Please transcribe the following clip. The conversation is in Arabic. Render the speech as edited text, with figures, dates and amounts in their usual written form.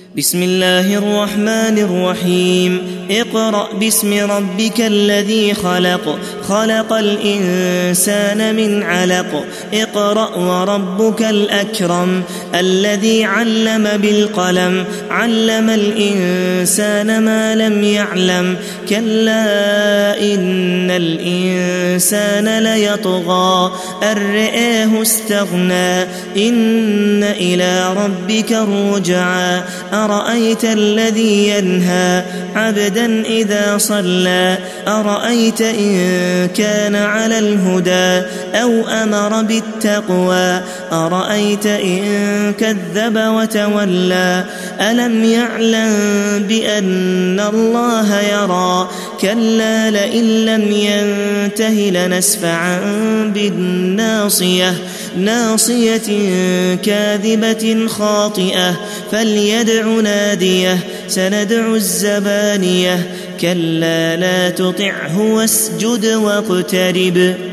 بسم الله الرحمن الرحيم اقرأ باسم ربك الذي خلق خلق الإنسان من علق اقرأ وربك الأكرم الذي علم بالقلم علم الإنسان ما لم يعلم كلا إن الإنسان ليطغى أن رآه استغنى إن إلى ربك الرجعى أرأيت الذي ينهى عبدا إذا صلى أرأيت إن كان على الهدى أو أمر بالتقوى أرأيت إن كذب وتولى ألم يعلم بأن الله يرى كلا لئن لم ينته لنسفعا بالناصية ناصية كاذبة خاطئة فليدع ناديه سندع الزبانية كلا لا تطعه واسجد واقترب